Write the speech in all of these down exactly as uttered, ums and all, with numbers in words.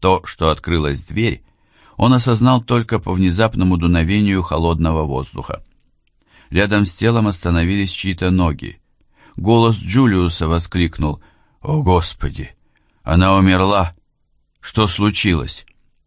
То, что открылась дверь, он осознал только по внезапному дуновению холодного воздуха. Рядом с телом остановились чьи-то ноги. Голос Джулиуса воскликнул: «О, Господи! Она умерла! Что случилось?»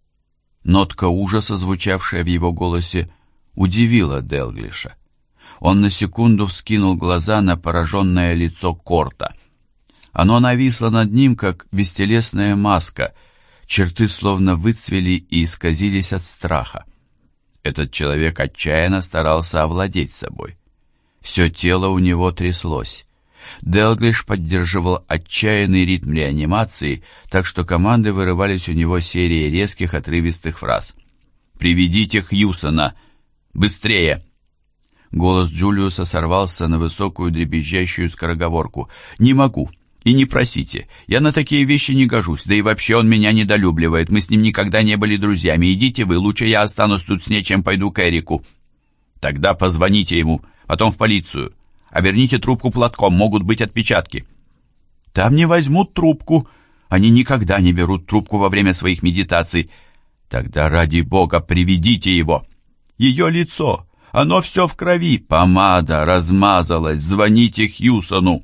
Нотка ужаса, звучавшая в его голосе, удивила Делглиша. Он на секунду вскинул глаза на пораженное лицо Корта. Оно нависло над ним, как бестелесная маска, черты словно выцвели и исказились от страха. Этот человек отчаянно старался овладеть собой. Все тело у него тряслось. Делглиш поддерживал отчаянный ритм реанимации, так что команды вырывались у него серией резких отрывистых фраз. «Приведите Хьюсона! Быстрее!» Голос Джулиуса сорвался на высокую дребезжащую скороговорку. «Не могу! И не просите! Я на такие вещи не гожусь, да и вообще он меня недолюбливает, мы с ним никогда не были друзьями. Идите вы, лучше я останусь тут с ней, чем пойду к Эрику». «Тогда позвоните ему, потом в полицию. Оберните трубку платком, могут быть отпечатки». «Там не возьмут трубку. Они никогда не берут трубку во время своих медитаций». «Тогда, ради бога, приведите его». «Ее лицо, оно все в крови, помада размазалась, звоните Хьюсону».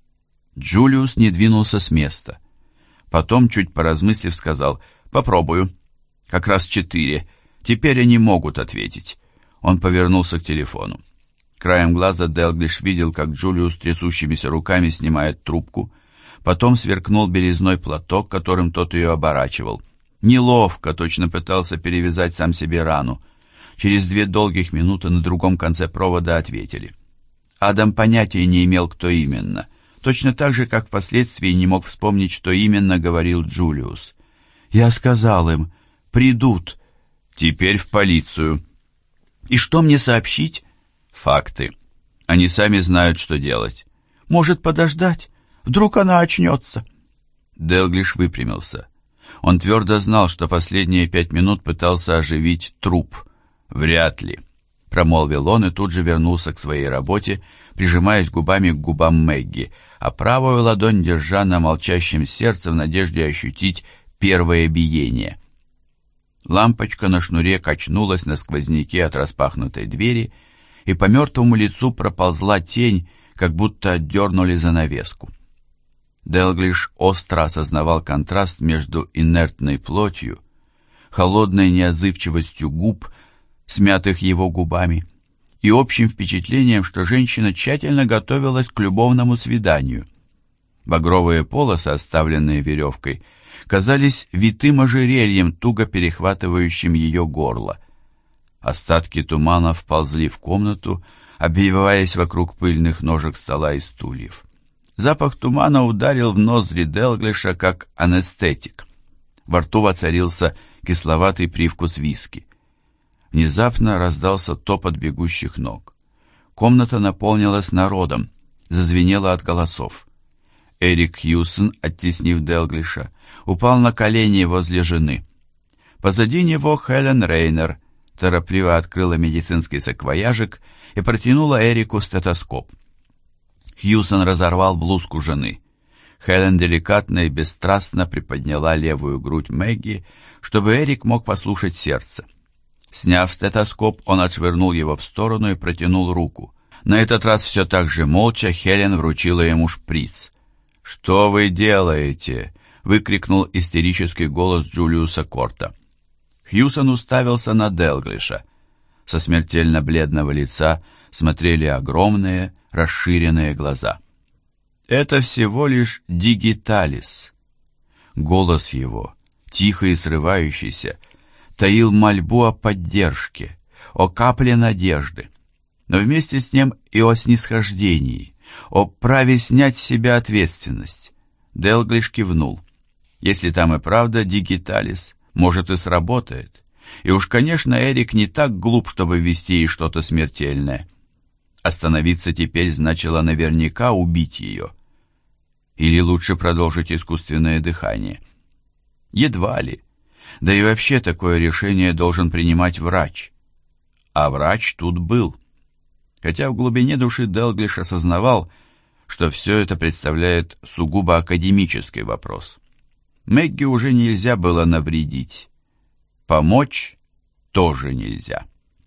Джулиус не двинулся с места. Потом, чуть поразмыслив, сказал: «Попробую. Как раз четыре. Теперь они могут ответить». Он повернулся к телефону. Краем глаза Делглиш видел, как Джулиус трясущимися руками снимает трубку. Потом сверкнул белизной платок, которым тот ее оборачивал. Неловко, точно пытался перевязать сам себе рану. Через две долгих минуты на другом конце провода ответили. Адам понятия не имел, кто именно. Точно так же, как впоследствии не мог вспомнить, что именно говорил Джулиус. «Я сказал им, придут. Теперь в полицию». «И что мне сообщить?» «Факты. Они сами знают, что делать». «Может подождать? Вдруг она очнется?» Делглиш выпрямился. Он твердо знал, что последние пять минут пытался оживить труп. «Вряд ли», — промолвил он и тут же вернулся к своей работе, прижимаясь губами к губам Мэгги, а правую ладонь держа на молчащем сердце в надежде ощутить первое биение. Лампочка на шнуре качнулась на сквозняке от распахнутой двери, и по мертвому лицу проползла тень, как будто отдернули занавеску. Делглиш остро осознавал контраст между инертной плотью, холодной неотзывчивостью губ, смятых его губами, и общим впечатлением, что женщина тщательно готовилась к любовному свиданию. Багровые полосы, оставленные веревкой, казались витым ожерельем, туго перехватывающим ее горло. Остатки тумана вползли в комнату, обвиваясь вокруг пыльных ножек стола и стульев. Запах тумана ударил в ноздри Делглиша, как анестетик. Во рту воцарился кисловатый привкус виски. Внезапно раздался топот бегущих ног. Комната наполнилась народом, зазвенела от голосов. Эрик Хьюсон, оттеснив Делглиша, упал на колени возле жены. Позади него Хелен Рейнер торопливо открыла медицинский саквояжик и протянула Эрику стетоскоп. Хьюсон разорвал блузку жены. Хелен деликатно и бесстрастно приподняла левую грудь Мэгги, чтобы Эрик мог послушать сердце. Сняв стетоскоп, он отшвырнул его в сторону и протянул руку. На этот раз все так же молча Хелен вручила ему шприц. «Что вы делаете?» — выкрикнул истерический голос Джулиуса Корта. Хьюсон уставился на Делглиша. Со смертельно бледного лица смотрели огромные, расширенные глаза. «Это всего лишь дигиталис». Голос его, тихий и срывающийся, таил мольбу о поддержке, о капле надежды, но вместе с ним и о снисхождении, о праве снять с себя ответственность. Делглиш кивнул. Если там и правда дигиталис, может и сработает. И уж, конечно, Эрик не так глуп, чтобы ввести ей что-то смертельное. Остановиться теперь значило наверняка убить ее. Или лучше продолжить искусственное дыхание. Едва ли. Да и вообще такое решение должен принимать врач. А врач тут был. Хотя в глубине души Делглиш осознавал, что все это представляет сугубо академический вопрос. Мэгги уже нельзя было навредить. Помочь тоже нельзя.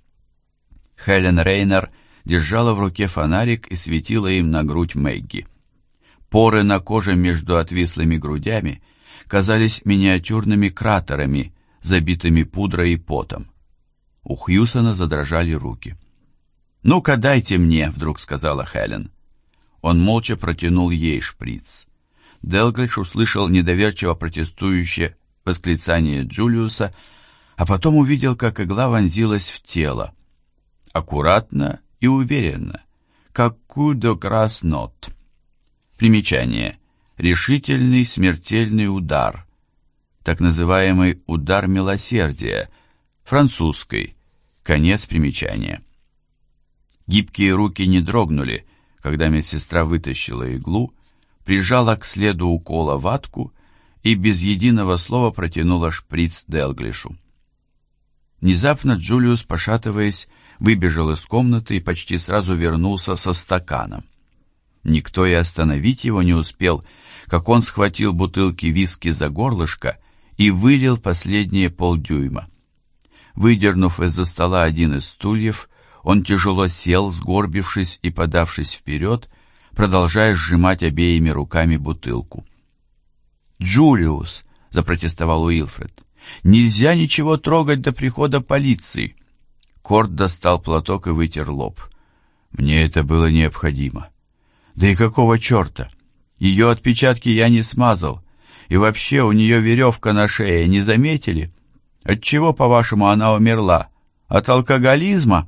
Хелен Рейнер держала в руке фонарик и светила им на грудь Мэгги. Поры на коже между отвислыми грудями казались миниатюрными кратерами, забитыми пудрой и потом. У Хьюсона задрожали руки. «Ну-ка, дайте мне», — вдруг сказала Хелен. Он молча протянул ей шприц. Делглиш услышал недоверчиво протестующее восклицание Джулиуса, а потом увидел, как игла вонзилась в тело. Аккуратно и уверенно, как coup de grâce note. Примечание. Решительный смертельный удар. Так называемый удар милосердия. Французской. Конец примечания. Гибкие руки не дрогнули, когда медсестра вытащила иглу, прижала к следу укола ватку и без единого слова протянула шприц Делглишу. Внезапно Джулиус, пошатываясь, выбежал из комнаты и почти сразу вернулся со стаканом. Никто и остановить его не успел, как он схватил бутылки виски за горлышко и вылил последние полдюйма. Выдернув из-за стола один из стульев, он тяжело сел, сгорбившись и подавшись вперед, продолжая сжимать обеими руками бутылку. «Джулиус!» — запротестовал Уилфред. «Нельзя ничего трогать до прихода полиции!» Корт достал платок и вытер лоб. «Мне это было необходимо. Да и какого черта? Ее отпечатки я не смазал. И вообще у нее веревка на шее, не заметили? Отчего, по-вашему, она умерла? От алкоголизма?»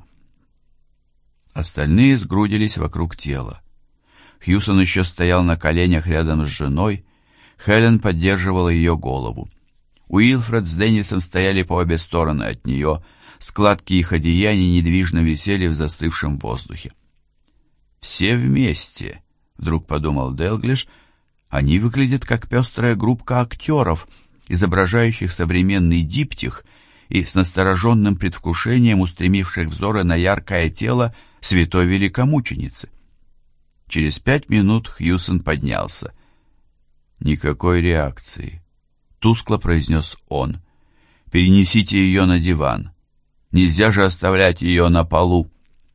Остальные сгрудились вокруг тела. Хьюсон еще стоял на коленях рядом с женой. Хелен поддерживала ее голову. Уилфред с Деннисом стояли по обе стороны от нее. Складки их одеяний недвижно висели в застывшем воздухе. «Все вместе», — вдруг подумал Делглиш, — «они выглядят как пестрая группка актеров, изображающих современный диптих и с настороженным предвкушением устремивших взоры на яркое тело святой великомученицы». Через пять минут Хьюсон поднялся. «Никакой реакции», — тускло произнес он. «Перенесите ее на диван. Нельзя же оставлять ее на полу».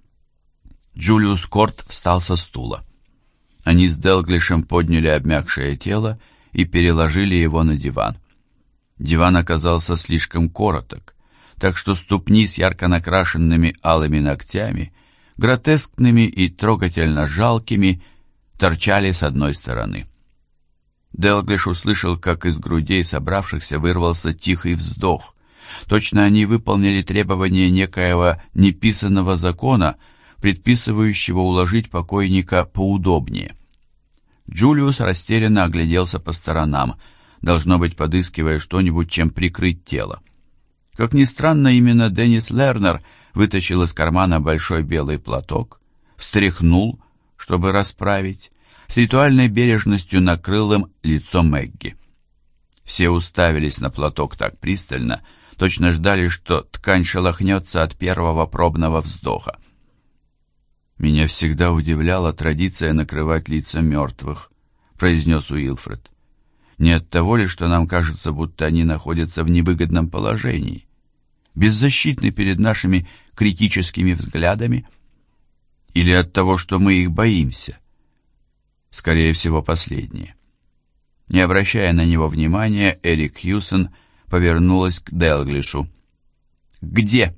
Джулиус Корт встал со стула. Они с Делглишем подняли обмякшее тело и переложили его на диван. Диван оказался слишком короток, так что ступни с ярко накрашенными алыми ногтями, гротескными и трогательно жалкими, торчали с одной стороны. Делглиш услышал, как из грудей собравшихся вырвался тихий вздох. Точно они выполнили требования некоего неписанного закона, предписывающего уложить покойника поудобнее. Джулиус растерянно огляделся по сторонам, должно быть, подыскивая что-нибудь, чем прикрыть тело. Как ни странно, именно Деннис Лернер вытащил из кармана большой белый платок, встряхнул, чтобы расправить, с ритуальной бережностью накрыл им лицо Мэгги. Все уставились на платок так пристально, точно ждали, что ткань шелохнется от первого пробного вздоха. «Меня всегда удивляла традиция накрывать лица мертвых», — произнес Уилфред. «Не от того ли, что нам кажется, будто они находятся в невыгодном положении, беззащитны перед нашими критическими взглядами, или от того, что мы их боимся?» Скорее всего, последнее. Не обращая на него внимания, Эрик Хьюсон повернулась к Делглишу. «Где?»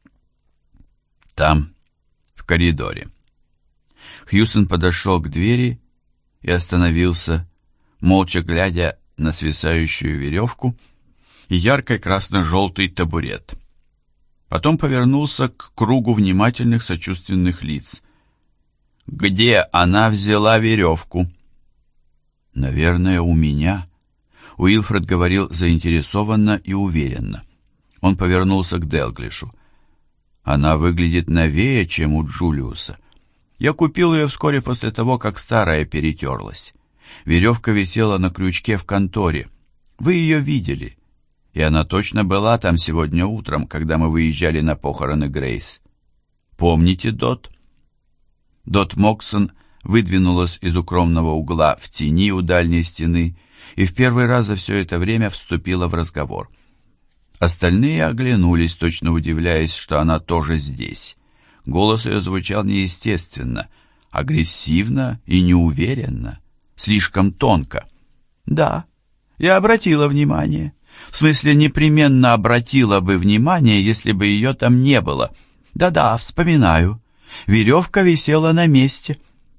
«Там, в коридоре». Хьюсон подошел к двери и остановился, молча глядя на свисающую веревку и яркий красно-желтый табурет. Потом повернулся к кругу внимательных сочувственных лиц. «Где она взяла веревку?» «Наверное, у меня», — Уилфред говорил заинтересованно и уверенно. Он повернулся к Делглишу. «Она выглядит новее, чем у Джулиуса. Я купил ее вскоре после того, как старая перетерлась. Веревка висела на крючке в конторе. Вы ее видели. И она точно была там сегодня утром, когда мы выезжали на похороны Грейс. Помните, Дот?» Дот Моксон выдвинулась из укромного угла в тени у дальней стены, и в первый раз за все это время вступила в разговор. Остальные оглянулись, точно удивляясь, что она тоже здесь. Голос ее звучал неестественно, агрессивно и неуверенно, слишком тонко. «Да, я обратила внимание. В смысле, непременно обратила бы внимание, если бы ее там не было. Да-да, вспоминаю. Веревка висела на месте».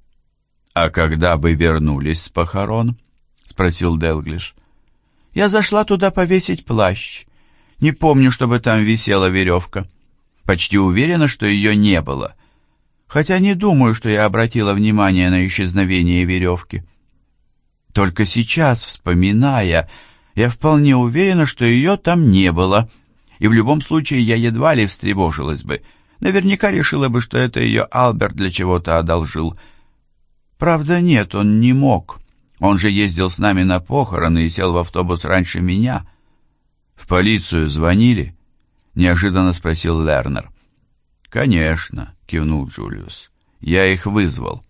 «А когда вы вернулись с похорон?» — спросил Делглиш. «Я зашла туда повесить плащ. Не помню, чтобы там висела веревка. Почти уверена, что ее не было. Хотя не думаю, что я обратила внимание на исчезновение веревки. Только сейчас, вспоминая, я вполне уверена, что ее там не было. И в любом случае я едва ли встревожилась бы. Наверняка решила бы, что это ее Альберт для чего-то одолжил. Правда, нет, он не мог. Он же ездил с нами на похороны и сел в автобус раньше меня». «В полицию звонили?» — неожиданно спросил Лернер. «Конечно», — кивнул Джулиус. «Я их вызвал».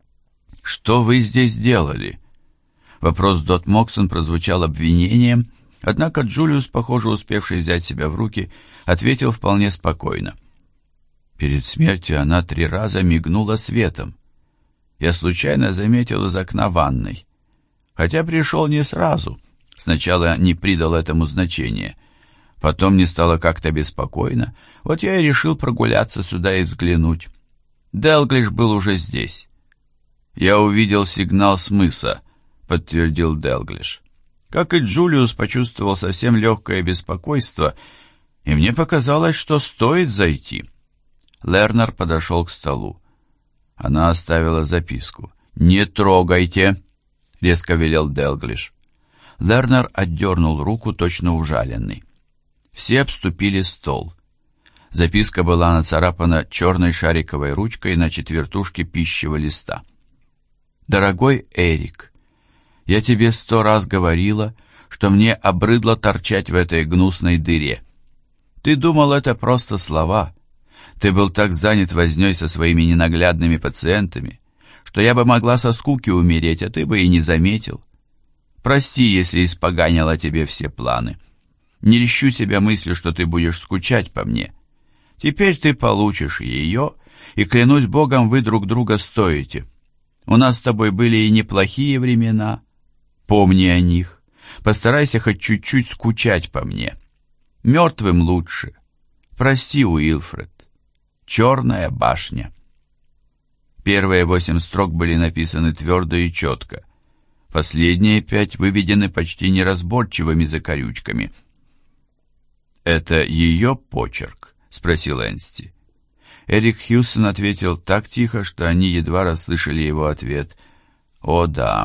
«Что вы здесь делали?» Вопрос Дот Моксон прозвучал обвинением, однако Джулиус, похоже, успевший взять себя в руки, ответил вполне спокойно. Перед смертью она три раза мигнула светом. Я случайно заметил из окна ванной. Хотя пришел не сразу. Сначала не придал этому значения. Потом мне стало как-то беспокойно. Вот я и решил прогуляться сюда и взглянуть. Делглиш был уже здесь. «Я увидел сигнал с мыса», — подтвердил Делглиш. Как и Джулиус, почувствовал совсем легкое беспокойство, и мне показалось, что стоит зайти. Лернер подошел к столу. Она оставила записку. «Не трогайте», — резко велел Делглиш. Лернер отдернул руку, точно ужаленный. Все обступили стол. Записка была нацарапана черной шариковой ручкой на четвертушке пищевого листа. «Дорогой Эрик, я тебе сто раз говорила, что мне обрыдло торчать в этой гнусной дыре. Ты думал, это просто слова. Ты был так занят вознёй со своими ненаглядными пациентами, что я бы могла со скуки умереть, а ты бы и не заметил. Прости, если испоганила тебе все планы. Не льщу себя мыслью, что ты будешь скучать по мне. Теперь ты получишь ее, и, клянусь Богом, вы друг друга стоите. У нас с тобой были и неплохие времена. Помни о них. Постарайся хоть чуть-чуть скучать по мне. Мертвым лучше. Прости, Уилфред. Черная башня». Первые восемь строк были написаны твердо и четко. Последние пять выведены почти неразборчивыми закорючками. «Это ее почерк?» — спросил Энсти. Эрик Хьюсон ответил так тихо, что они едва расслышали его ответ. «О да,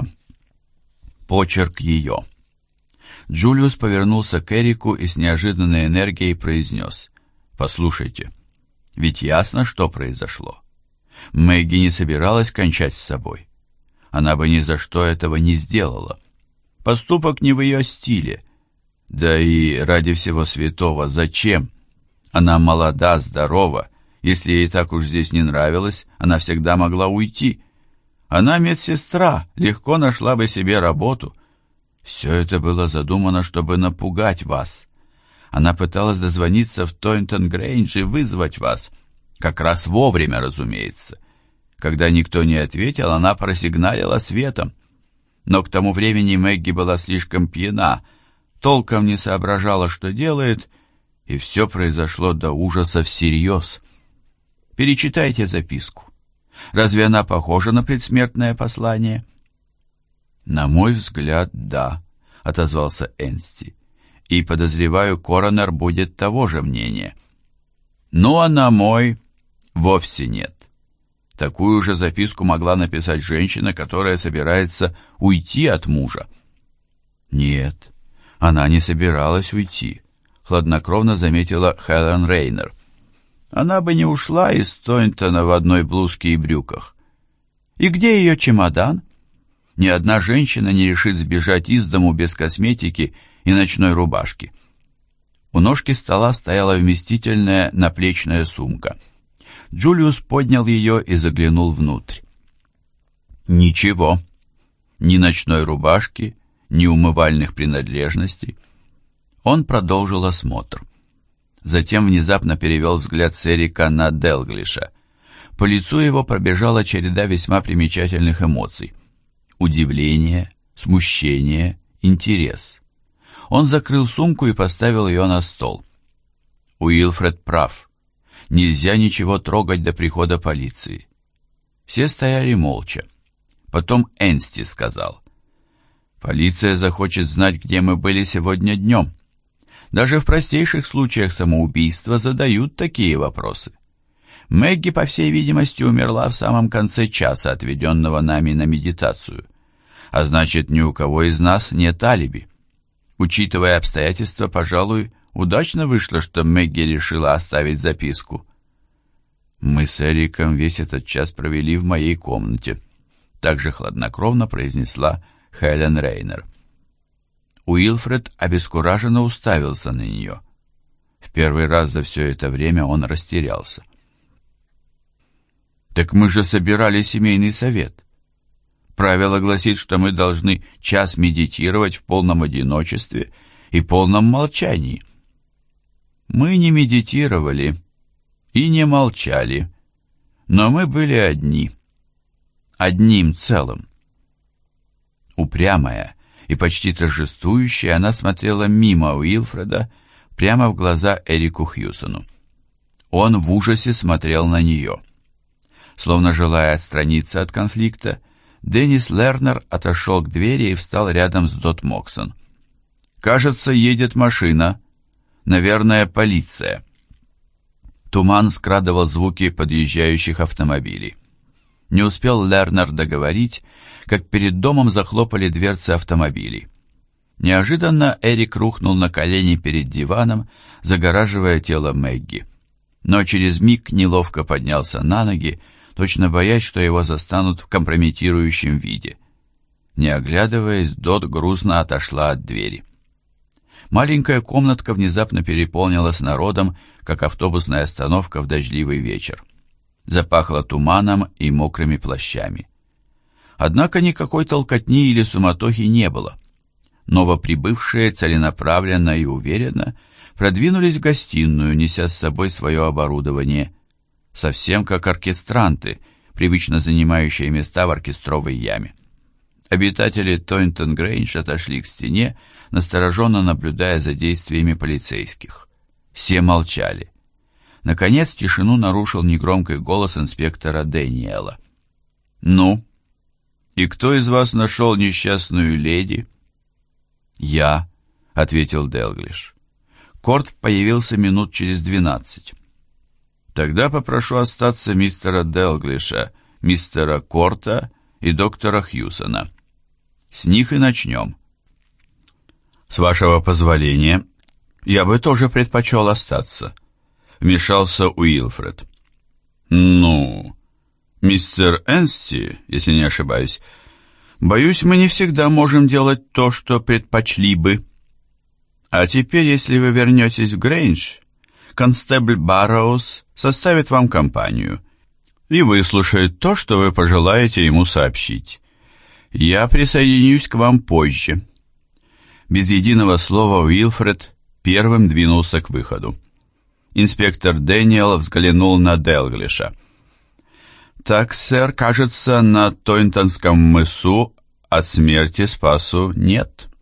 почерк ее». Джулиус повернулся к Эрику и с неожиданной энергией произнес: «Послушайте, ведь ясно, что произошло. Мэгги не собиралась кончать с собой. Она бы ни за что этого не сделала. Поступок не в ее стиле. Да и ради всего святого, зачем? Она молода, здорова. Если ей так уж здесь не нравилось, она всегда могла уйти. Она медсестра, легко нашла бы себе работу. Все это было задумано, чтобы напугать вас. Она пыталась дозвониться в Тойнтон-Грейндж и вызвать вас. Как раз вовремя, разумеется. Когда никто не ответил, она просигналила светом. Но к тому времени Мэгги была слишком пьяна, толком не соображала, что делает, и все произошло до ужаса всерьез. Перечитайте записку. Разве она похожа на предсмертное послание?» «На мой взгляд, да», — отозвался Энсти. «И, подозреваю, коронер будет того же мнения». «Ну, а на мой вовсе нет. Такую же записку могла написать женщина, которая собирается уйти от мужа». «Нет, она не собиралась уйти», — хладнокровно заметила Хелен Рейнер. «Она бы не ушла из Тойнтона в одной блузке и брюках. И где ее чемодан? Ни одна женщина не решит сбежать из дому без косметики и ночной рубашки». У ножки стола стояла вместительная наплечная сумка. Джулиус поднял ее и заглянул внутрь. Ничего. Ни ночной рубашки, ни умывальных принадлежностей. Он продолжил осмотр. Затем внезапно перевел взгляд с Эрика на Делглиша. По лицу его пробежала череда весьма примечательных эмоций. Удивление, смущение, интерес. Он закрыл сумку и поставил ее на стол. Уилфред прав. Нельзя ничего трогать до прихода полиции. Все стояли молча. Потом Энсти сказал: «Полиция захочет знать, где мы были сегодня днем. Даже в простейших случаях самоубийства задают такие вопросы. Мэгги, по всей видимости, умерла в самом конце часа, отведенного нами на медитацию. А значит, ни у кого из нас нет алиби. Учитывая обстоятельства, пожалуй, удачно вышло, что Мэгги решила оставить записку». «Мы с Эриком весь этот час провели в моей комнате», также хладнокровно произнесла Хелен Рейнер. Уилфред обескураженно уставился на нее. В первый раз за все это время он растерялся. «Так мы же собирали семейный совет. Правило гласит, что мы должны час медитировать в полном одиночестве и полном молчании». «Мы не медитировали и не молчали, но мы были одни, одним целым». Упрямая и почти торжествующая, она смотрела мимо Уилфреда прямо в глаза Эрику Хьюсону. Он в ужасе смотрел на нее. Словно желая отстраниться от конфликта, Деннис Лернер отошел к двери и встал рядом с Дот Моксон. «Кажется, едет машина. Наверное, полиция». Туман скрадывал звуки подъезжающих автомобилей. Не успел Лернер договорить, как перед домом захлопали дверцы автомобилей. Неожиданно Эрик рухнул на колени перед диваном, загораживая тело Мэгги. Но через миг неловко поднялся на ноги, точно боясь, что его застанут в компрометирующем виде. Не оглядываясь, Дот грустно отошла от двери. Маленькая комнатка внезапно переполнилась народом, как автобусная остановка в дождливый вечер. Запахло туманом и мокрыми плащами. Однако никакой толкотни или суматохи не было. Новоприбывшие целенаправленно и уверенно продвинулись в гостиную, неся с собой свое оборудование, совсем как оркестранты, привычно занимающие места в оркестровой яме. Обитатели Тойнтон-Грейндж отошли к стене, настороженно наблюдая за действиями полицейских. Все молчали. Наконец тишину нарушил негромкий голос инспектора Дэниела. «Ну, и кто из вас нашел несчастную леди?» «Я», — ответил Делглиш. Корт появился минут через двенадцать. «Тогда попрошу остаться мистера Делглиша, мистера Корта и доктора Хьюсона. С них и начнем». «С вашего позволения, я бы тоже предпочел остаться», — вмешался Уилфред. «Ну, мистер Энсти, если не ошибаюсь, боюсь, мы не всегда можем делать то, что предпочли бы. А теперь, если вы вернетесь в Грейндж, констебль Барроуз составит вам компанию и выслушает то, что вы пожелаете ему сообщить. Я присоединюсь к вам позже». Без единого слова Уилфред первым двинулся к выходу. Инспектор Дэниел взглянул на Делглиша. «Так, сэр, кажется, на Тойнтонском мысу от смерти спасу нет».